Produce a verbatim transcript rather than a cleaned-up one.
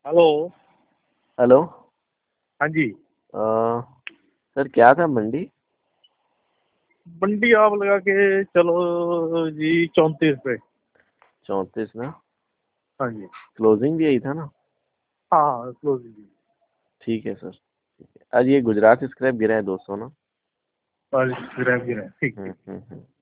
Hello. Hello. हाँ जी। अ, sir क्या था मंडी? मंडी आप लगा के चलो जी चौंतीस पे। चौंतीस ना? हाँ जी। क्लोजिंग भी यही था ना? हाँ क्लोज जी। ठीक है सर, ठीक है। आज ये गुजरात स्क्रैप गिरा है दो सौ ना? और गिरा गिरा ठीक हम्म ठीक। हम्म हम्म